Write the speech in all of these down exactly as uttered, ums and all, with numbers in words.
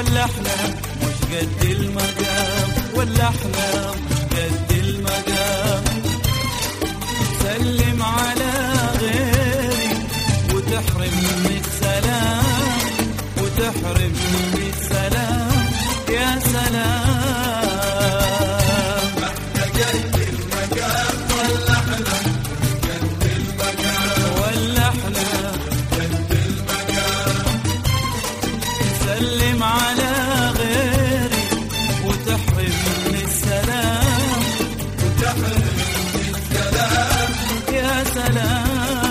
ولا احنا مش قد المقام، ولا احنا مش قد المقام. سلم على غيري وتحرمني السلام، وتحرمني السلام يا سلام. احنا قد المقام ولا احنا قد المقام، ولا احنا قد المقام. سلم على غيري وتحرمني السلام، وتحرمني السلام يا سلام.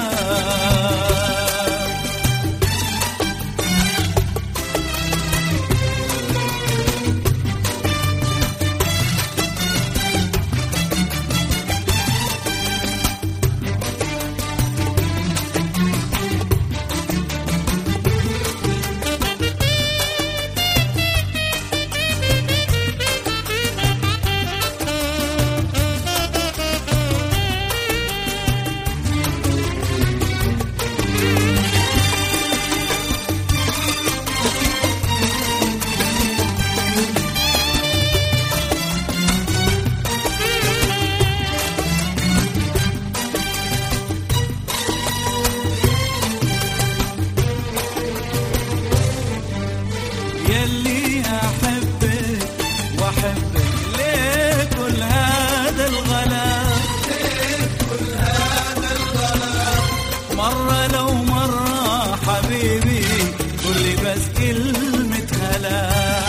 يلي أحبك وأحبك ليه كل هذا الغلا، ليه كل هذا الغلا. مرة لو مرة حبيبي قل لي بس كلمة هلا،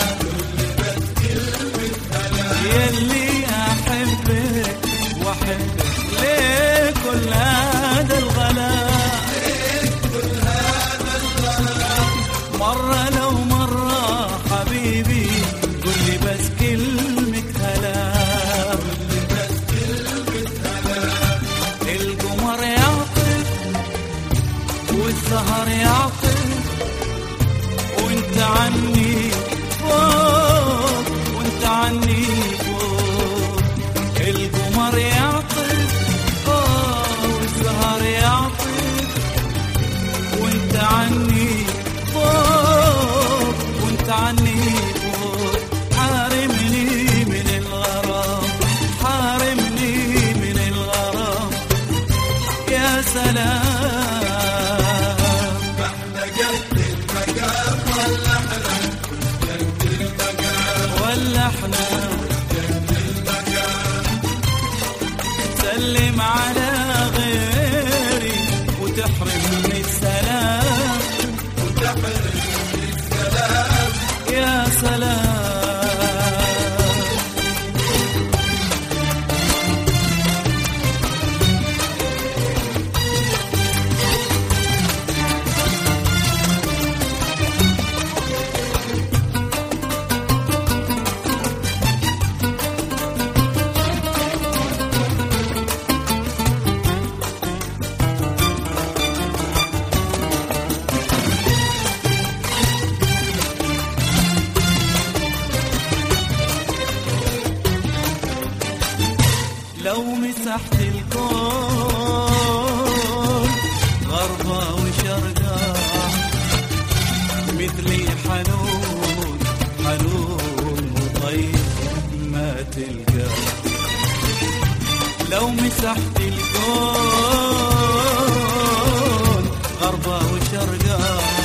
بس كلمة هلا. يلي أحبك وأحبك ليه كل هذا الغلا، ليه كل هذا الغلا. مرة لو مرة حبيبي قل لي بس كلمة هلا. بس كلمة هلا. القمر يعطف والسهر يعطف وانت عني فوق، وانت عني فوق. القمر يعطف اه والسهر يعطف وانت عني فوق، وانت عني فوق. حارمني من الغرام، حارمني من الغرام يا سلام. احنا قد المقام ولا احنا قد المقام، ولا احنا قد المقام. سلم على غيري وتحرمني السلام، وتحرمني السلام يا سلام. لو مسحت الكون غربة وشرقة مثلي حنون حنون وطيب ما تلقى. لو مسحت الكون غربة وشرقة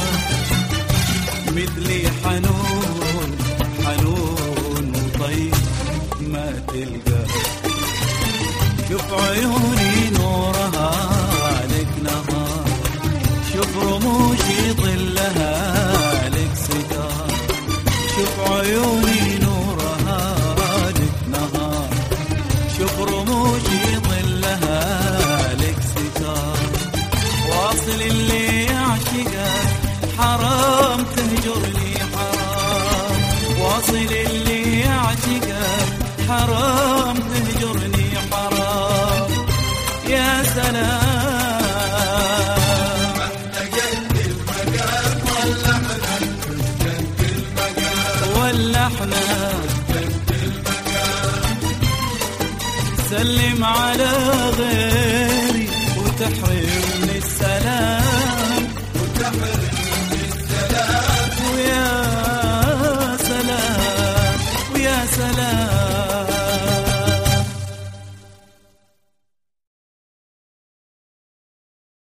مثلي حنون حنون وطيب ما تلقى. شوف عيوني نورها لك نهار، شوف رموشي ظلها لك ستار. شوف عيوني نورها لك نهار، شوف رموشي ظلها لك ستار. واصل اللي يعشقك حرام تهجرني حرام، واصل اللي يعشقك حرام تهجرني حرام يا سلام. احنا قد المقام ولا احنا قد المقام، ولا احنا قد المقام. سلم على غيري وتحرمني السلام، وتحرمني